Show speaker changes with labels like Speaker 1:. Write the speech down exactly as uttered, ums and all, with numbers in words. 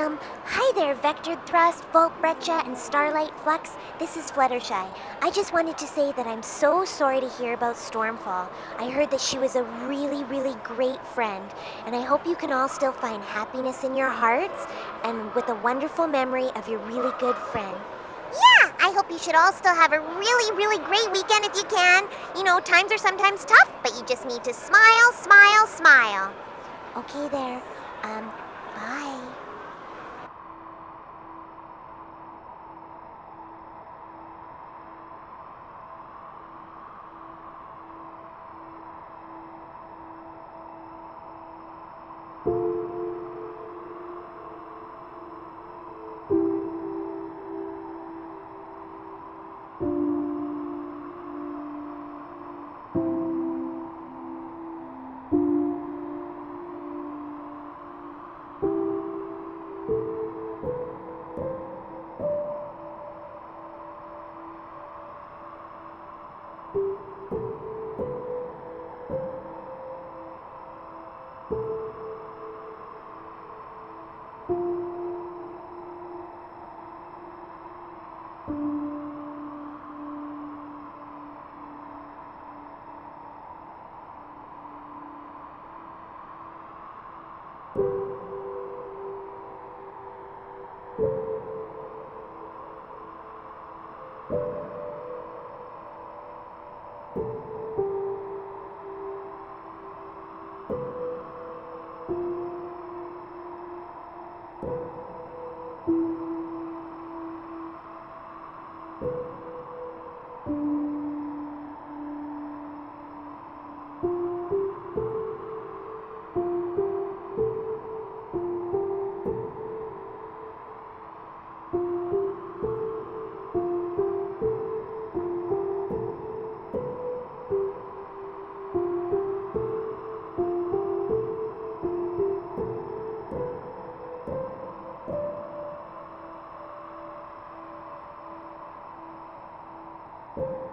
Speaker 1: Um, hi there, Vector Thrust, Volt Breccia, and Starlight Flux. This is Fluttershy. I just wanted to say that I'm so sorry to hear about Stormfall. I heard that she was a really, really great friend, and I hope you can all still find happiness in your hearts and with a wonderful memory of your really good friend.
Speaker 2: Yeah, I hope you should all still have a really, really great weekend if you can. You know, times are sometimes tough, but you just need to smile, smile, smile.
Speaker 1: Okay there. Um, bye. You